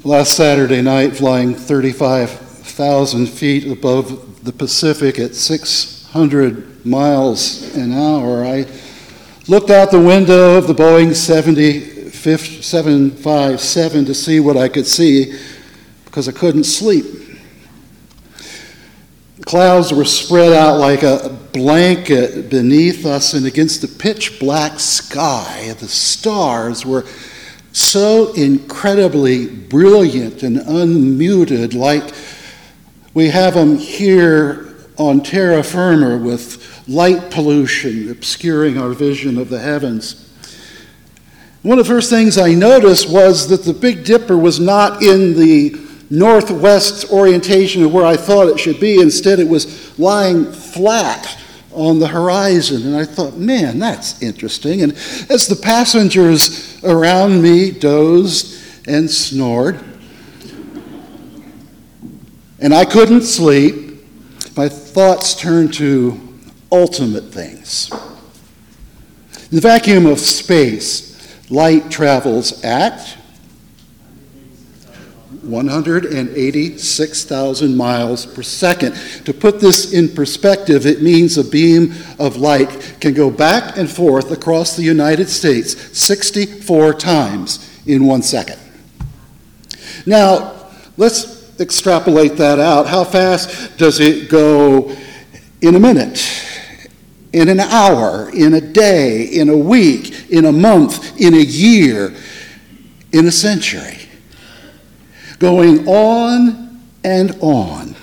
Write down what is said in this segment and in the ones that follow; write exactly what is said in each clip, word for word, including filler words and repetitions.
Last Saturday night, flying thirty-five thousand feet above the Pacific at six hundred miles an hour, I looked out the window of the Boeing seven fifty-seven to see what I could see because I couldn't sleep. The clouds were spread out like a blanket beneath us, and against the pitch black sky, the stars were so incredibly brilliant and unmuted, like we have them here on terra firma with light pollution obscuring our vision of the heavens. One of the first things I noticed was that the Big Dipper was not in the northwest orientation of where I thought it should be. Instead, it was lying flat on the horizon. And I thought, man, that's interesting. And as the passengers around me dozed and snored, and I couldn't sleep, my thoughts turned to ultimate things. In the vacuum of space, light travels at one hundred eighty-six thousand miles per second. To put this in perspective, it means a beam of light can go back and forth across the United States sixty-four times in one second. Now, let's extrapolate that out. How fast does it go in a minute, in an hour, in a day, in a week, in a month, in a year, in a century? Going on and on.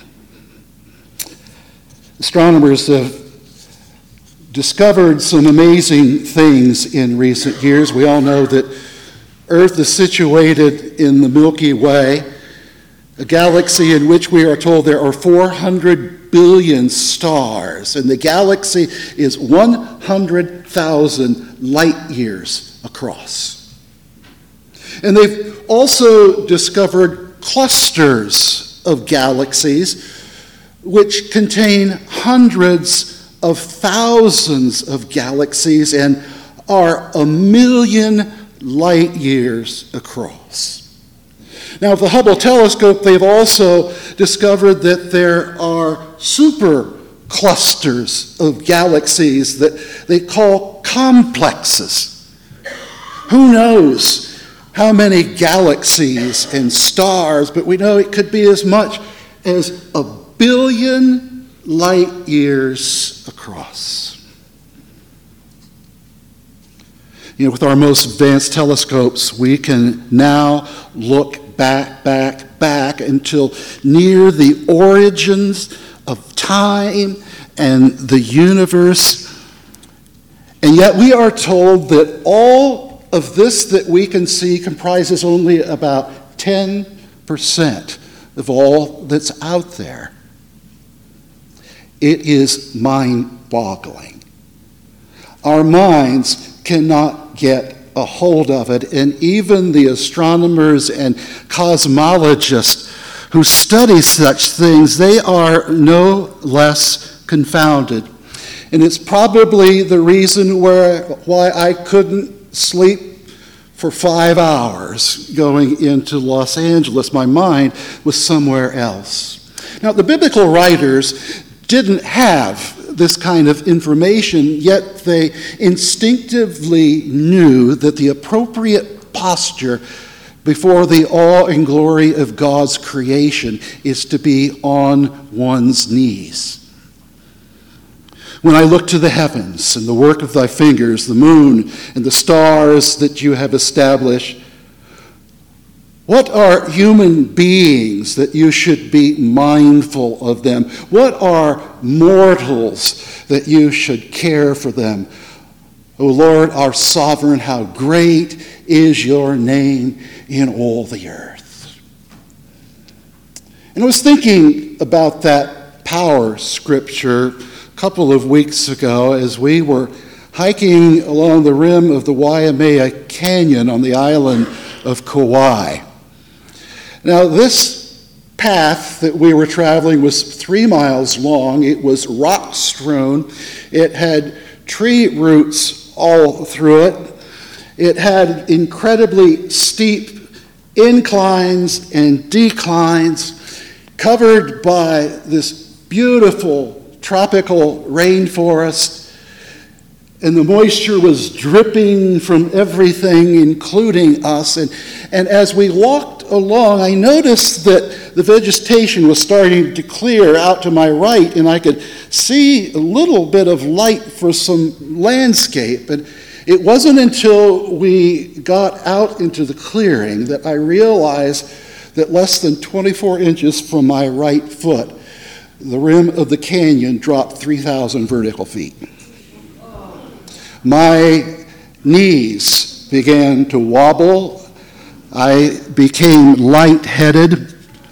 Astronomers have discovered some amazing things in recent years. We all know that Earth is situated in the Milky Way, a galaxy in which we are told there are four hundred billion stars, and the galaxy is one hundred thousand light years across. And they've also discovered clusters of galaxies which contain hundreds of thousands of galaxies and are a million light years across. Now, with the Hubble telescope, they've also discovered that there are super clusters of galaxies that they call complexes. Who knows how many galaxies and stars, but we know it could be as much as a billion light years across. You know, with our most advanced telescopes, we can now look back, back, back until near the origins of time and the universe. And yet we are told that all of this that we can see comprises only about ten percent of all that's out there. It is mind-boggling. Our minds cannot get a hold of it, and even the astronomers and cosmologists who study such things, they are no less confounded. And it's probably the reason where, why I couldn't sleep for five hours going into Los Angeles. My mind was somewhere else. Now, the biblical writers didn't have this kind of information, yet they instinctively knew that the appropriate posture before the awe and glory of God's creation is to be on one's knees. When I look to the heavens and the work of thy fingers, the moon and the stars that you have established, what are human beings that you should be mindful of them? What are mortals that you should care for them? O Lord, our sovereign, how great is your name in all the earth. And I was thinking about that power scripture couple of weeks ago as we were hiking along the rim of the Waimea Canyon on the island of Kauai. Now, this path that we were traveling was three miles long. It was rock strewn. It had tree roots all through it. It had incredibly steep inclines and declines, covered by this beautiful tropical rainforest, and the moisture was dripping from everything, including us. And, and as we walked along, I noticed that the vegetation was starting to clear out to my right, and I could see a little bit of light for some landscape. And it wasn't until we got out into the clearing that I realized that less than twenty-four inches from my right foot, the rim of the canyon dropped three thousand vertical feet. My knees began to wobble. I became lightheaded.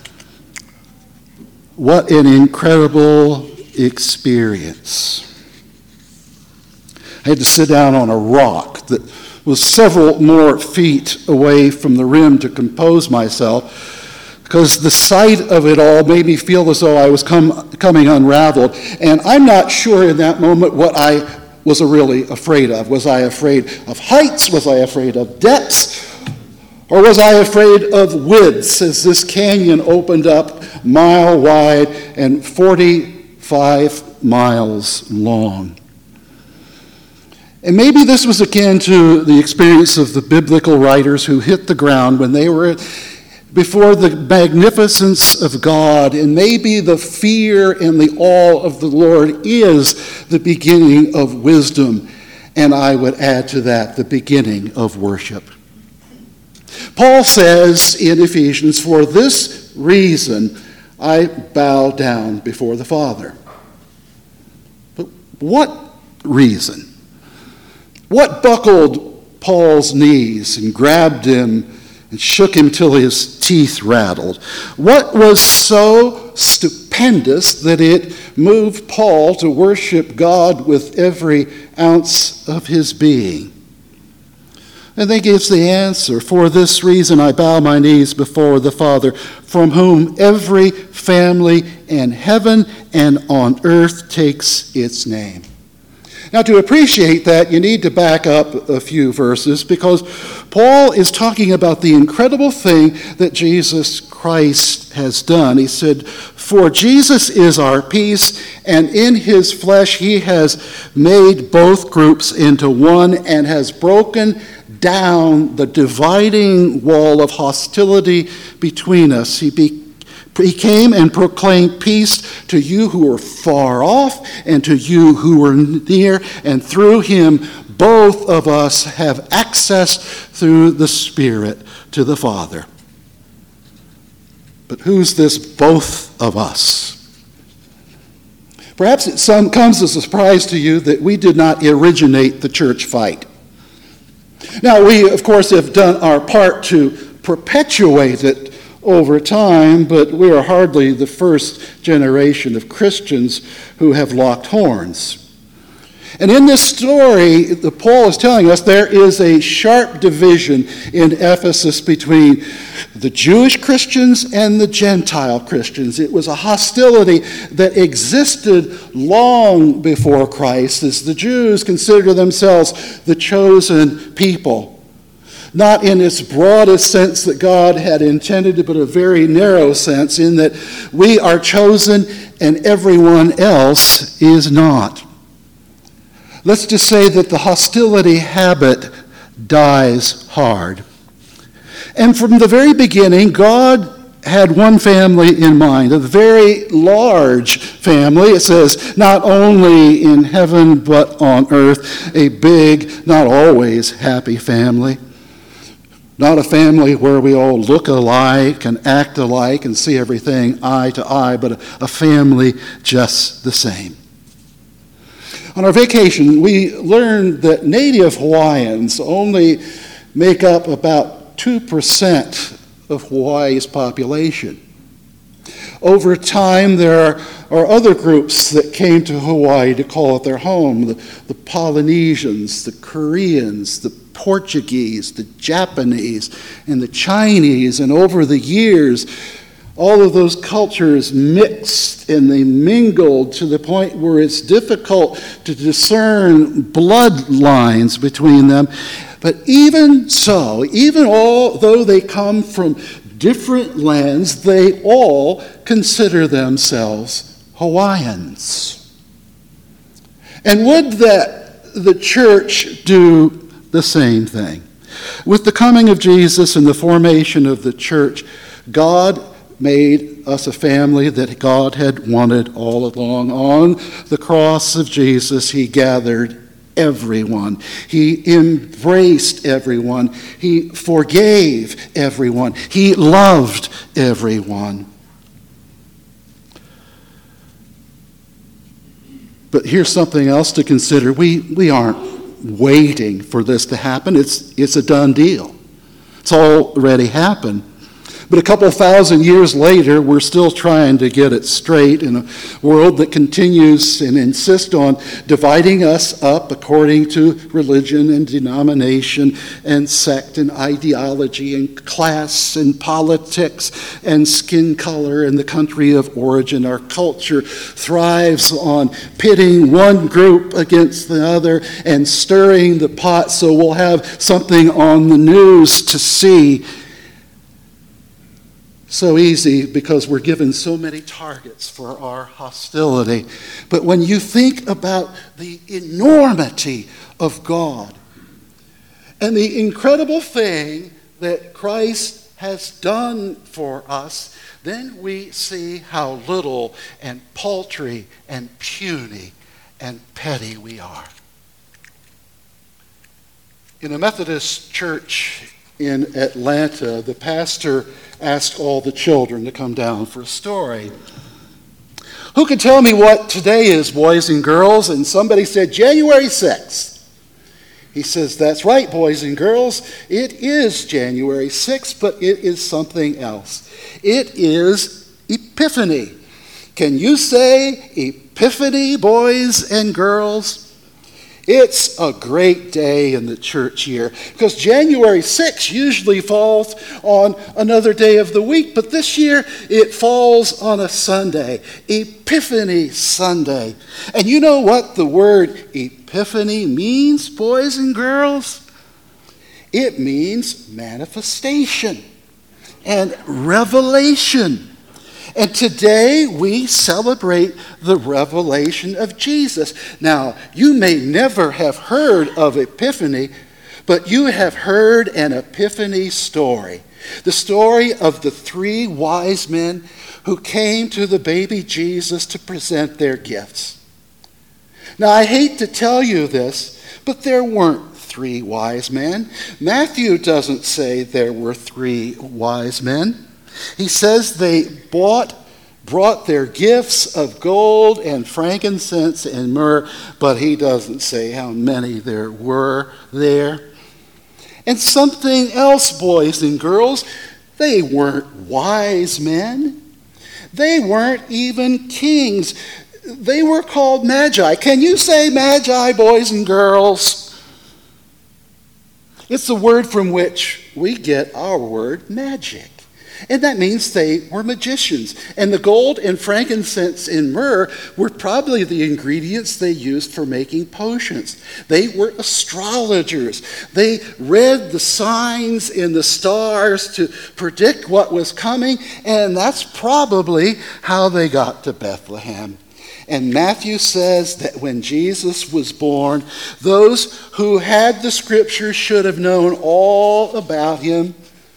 What an incredible experience. I had to sit down on a rock that was several more feet away from the rim to compose myself, because the sight of it all made me feel as though I was come, coming unraveled. And I'm not sure in that moment what I was really afraid of. Was I afraid of heights? Was I afraid of depths? Or was I afraid of widths as this canyon opened up mile wide and forty-five miles long? And maybe this was akin to the experience of the biblical writers who hit the ground when they were before the magnificence of God, and maybe the fear and the awe of the Lord is the beginning of wisdom, and I would add to that the beginning of worship. Paul says in Ephesians, "For this reason I bow down before the Father." But what reason? What buckled Paul's knees and grabbed him and shook him till his teeth rattled? What was so stupendous that it moved Paul to worship God with every ounce of his being? And then gives the answer, "For this reason I bow my knees before the Father, from whom every family in heaven and on earth takes its name." Now, to appreciate that, you need to back up a few verses, because Paul is talking about the incredible thing that Jesus Christ has done. He said, "For Jesus is our peace, and in his flesh he has made both groups into one and has broken down the dividing wall of hostility between us. He be He came and proclaimed peace to you who were far off and to you who were near, and through him both of us have access through the Spirit to the Father." But who's this both of us? Perhaps it some, comes as a surprise to you that we did not originate the church fight. Now, we, of course, have done our part to perpetuate it over time, but we are hardly the first generation of Christians who have locked horns. And in this story that Paul is telling us, there is a sharp division in Ephesus between the Jewish Christians and the Gentile Christians. It was a hostility that existed long before Christ, as the Jews considered themselves the chosen people. Not in its broadest sense that God had intended it, but a very narrow sense in that we are chosen and everyone else is not. Let's just say that the hostility habit dies hard. And from the very beginning, God had one family in mind, a very large family. It says, not only in heaven but on earth, a big, not always happy family. Not a family where we all look alike and act alike and see everything eye to eye, but a, a family just the same. On our vacation, we learned that native Hawaiians only make up about two percent of Hawaii's population. Over time, there are, are other groups that came to Hawaii to call it their home. The, the Polynesians, the Koreans, the Portuguese, the Japanese, and the Chinese. And over the years, all of those cultures mixed and they mingled to the point where it's difficult to discern bloodlines between them. But even so, even although they come from different lands, they all consider themselves Hawaiians. And would that the church do the same thing? With the coming of Jesus and the formation of the church, God made us a family that God had wanted all along. On the cross of Jesus, he gathered everyone. He embraced everyone. He forgave everyone. He loved everyone. But here's something else to consider. We, we aren't waiting for this to happen. It's, it's a done deal. It's already happened. But a couple thousand years later, we're still trying to get it straight in a world that continues and insists on dividing us up according to religion and denomination and sect and ideology and class and politics and skin color and the country of origin. Our culture thrives on pitting one group against the other and stirring the pot so we'll have something on the news to see. So easy because we're given so many targets for our hostility. But when you think about the enormity of God and the incredible thing that Christ has done for us, then we see how little and paltry and puny and petty we are. In a Methodist church in Atlanta, the pastor asked all the children to come down for a story. Who can tell me what today is, boys and girls? And somebody said, January sixth. He says, that's right, boys and girls. It is January sixth, but it is something else. It is Epiphany. Can you say Epiphany, boys and girls? It's a great day in the church year because January sixth usually falls on another day of the week, but this year it falls on a Sunday, Epiphany Sunday. And you know what the word Epiphany means, boys and girls? It means manifestation and revelation. And today we celebrate the revelation of Jesus. Now, you may never have heard of Epiphany, but you have heard an Epiphany story. The story of the three wise men who came to the baby Jesus to present their gifts. Now, I hate to tell you this, but there weren't three wise men. Matthew doesn't say there were three wise men. He says they bought, brought their gifts of gold and frankincense and myrrh, but he doesn't say how many there were there. And something else, boys and girls, they weren't wise men. They weren't even kings. They were called magi. Can you say magi, boys and girls? It's the word from which we get our word magic. And that means they were magicians. And the gold and frankincense and myrrh were probably the ingredients they used for making potions. They were astrologers. They read the signs in the stars to predict what was coming, and that's probably how they got to Bethlehem. And Matthew says that when Jesus was born, those who had the scriptures should have known all about him,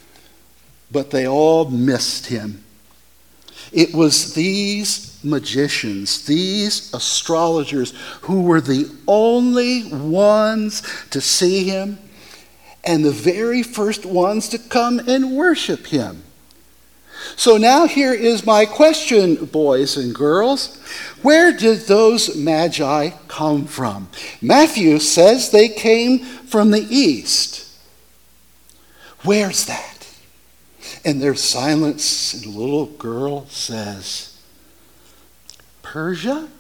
but they all missed him. It was these magicians, these astrologers, who were the only ones to see him and the very first ones to come and worship him. So now here is my question, boys and girls. Where did those magi come from? Matthew says they came from the east. Where's that? And there's silence, and a little girl says, Persia?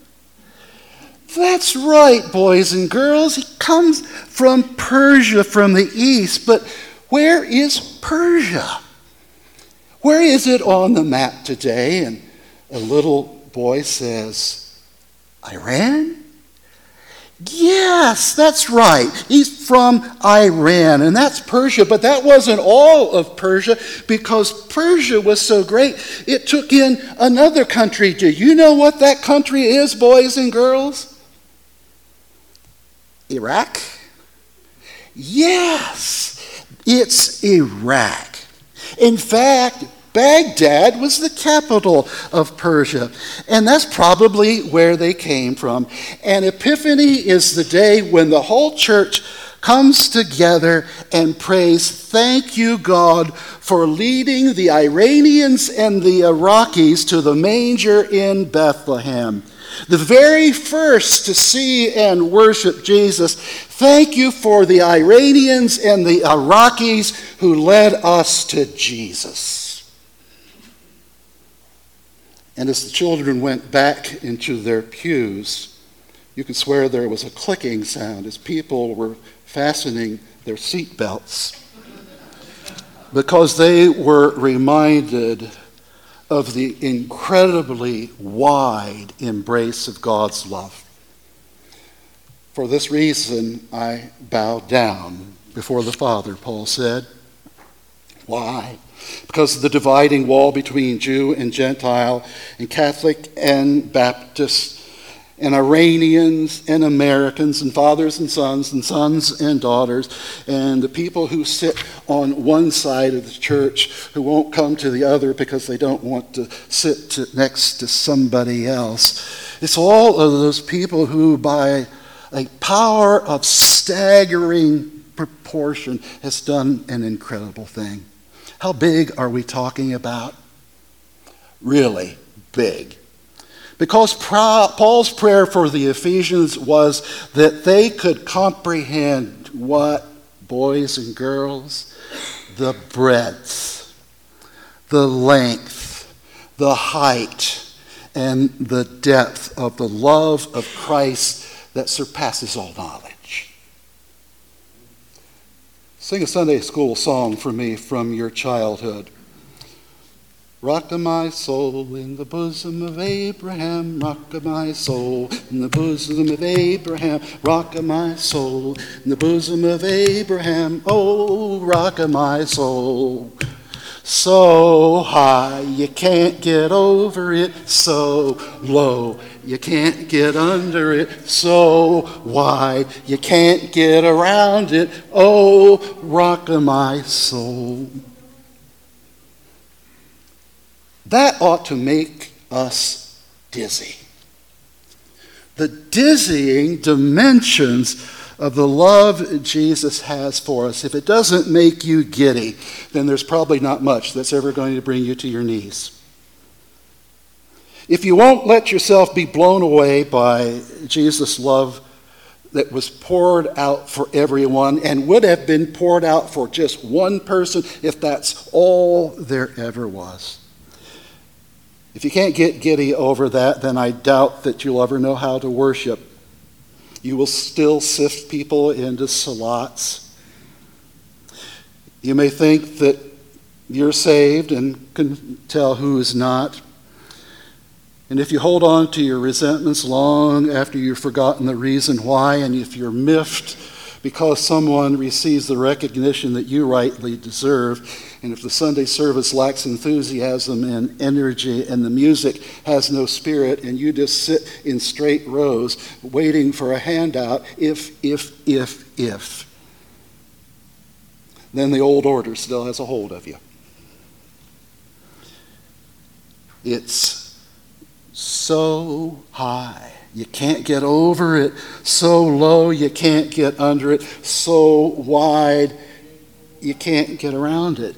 That's right, boys and girls. He comes from Persia, from the east. But where is Persia? Where is it on the map today? And a little boy says, Iran? Yes, that's right. He's from Iran, and that's Persia. But that wasn't all of Persia, because Persia was so great, it took in another country. Do you know what that country is, boys and girls? Iraq? Yes, it's Iraq. In fact, Baghdad was the capital of Persia, and that's probably where they came from. And Epiphany is the day when the whole church comes together and prays, "Thank you, God, for leading the Iranians and the Iraqis to the manger in Bethlehem. The very first to see and worship Jesus. Thank you for the Iranians and the Iraqis who led us to Jesus." And as the children went back into their pews, you could swear there was a clicking sound as people were fastening their seat belts, because they were reminded of the incredibly wide embrace of God's love. "For this reason I bow down before the Father," Paul said. Why? Because of the dividing wall between Jew and Gentile, and Catholic and Baptist, and Iranians and Americans, and fathers and sons, and sons and daughters, and the people who sit on one side of the church who won't come to the other because they don't want to sit to, next to somebody else. It's all of those people who, by a power of staggering proportion, has done an incredible thing. How big are we talking about? Really big. Because Paul's prayer for the Ephesians was that they could comprehend what, boys and girls? The breadth, the length, the height, and the depth of the love of Christ that surpasses all knowledge. Sing a Sunday school song for me from your childhood. Rock my soul in the bosom of Abraham, rock my soul in the bosom of Abraham, rock my soul in the bosom of Abraham, oh, rock my soul. So high you can't get over it, so low you can't get under it, so wide you can't get around it, oh, rock my soul. That ought to make us dizzy. The dizzying dimensions of the love Jesus has for us. If it doesn't make you giddy, then there's probably not much that's ever going to bring you to your knees. If you won't let yourself be blown away by Jesus' love that was poured out for everyone and would have been poured out for just one person if that's all there ever was. If you can't get giddy over that, then I doubt that you'll ever know how to worship. You will still sift people into slots. You may think that you're saved and can tell who is not. And if you hold on to your resentments long after you've forgotten the reason why, and if you're miffed because someone receives the recognition that you rightly deserve, and if the Sunday service lacks enthusiasm and energy, and the music has no spirit, and you just sit in straight rows waiting for a handout, if, if, if, if, then the old order still has a hold of you. It's so high you can't get over it, so low you can't get under it, so wide you can't get around it.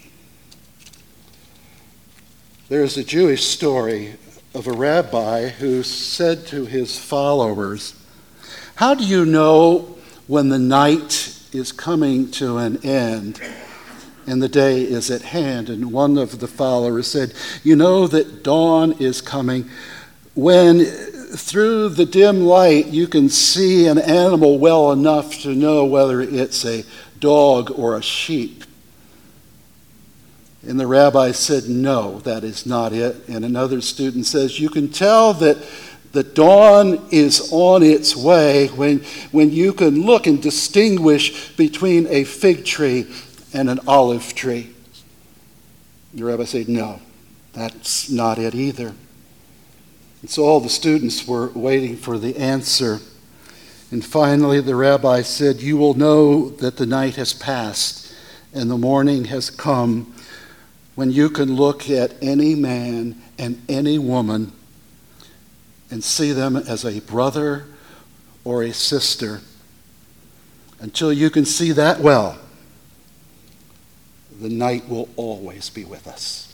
There's a Jewish story of a rabbi who said to his followers, "How do you know when the night is coming to an end and the day is at hand?" And one of the followers said, "You know that dawn is coming when through the dim light you can see an animal well enough to know whether it's a dog or a sheep." And the rabbi said, "No, that is not it." And another student says, "You can tell that The dawn is on its way when, when you can look and distinguish between a fig tree and an olive tree. The rabbi said, no, that's not it either. And so all the students were waiting for the answer. And finally the rabbi said, you will know that the night has passed and the morning has come when you can look at any man and any woman and see them as a brother or a sister. Until you can see that well, the night will always be with us.